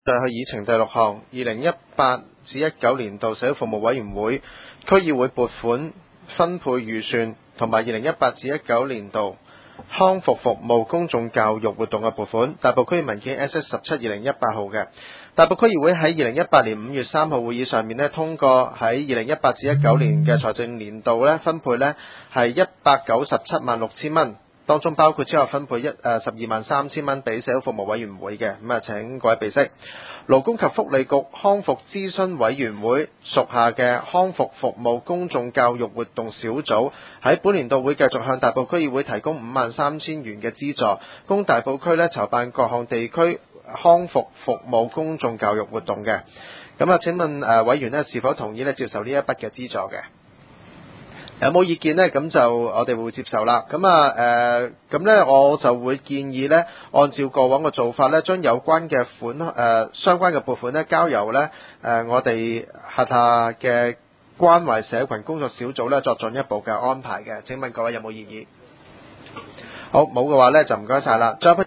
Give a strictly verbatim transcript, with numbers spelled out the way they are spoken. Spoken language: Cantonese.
就係議程第六項，二零一八至一九年度社會服務委員會區議會撥款分配預算，同埋二零一八至一九年度康復服務公眾教育活動嘅撥款。大埔區議文件 S S 十七二零一八號嘅大埔區議會喺二零一八年五月三號會議上面呢，通過喺二零一八至一九年嘅財政年度呢，分配呢係一百九十七萬六千蚊。當中包括之後分配一誒十二萬三千蚊俾社會服務委員會嘅，咁啊請各位備悉。勞工及福利局康復諮詢委員會屬下嘅康復服務公眾教育活動小組喺本年度會繼續向大埔區議會提供五萬三千元嘅資助，供大埔區咧籌辦各項地區康復服務公眾教育活動嘅。咁啊，請問誒委員咧是否同意咧接受呢一筆嘅資助嘅？有冇意見呢？咁就我哋會接受啦。咁啊誒，咁呢我就會建議呢，按照過往嘅做法呢，將有關嘅款誒、呃、相關嘅撥款呢，交由呢誒、呃、我哋轄下嘅關懷社群工作小組呢作進一步嘅安排嘅。請問各位有冇異議？好，冇嘅話呢，就唔該晒啦。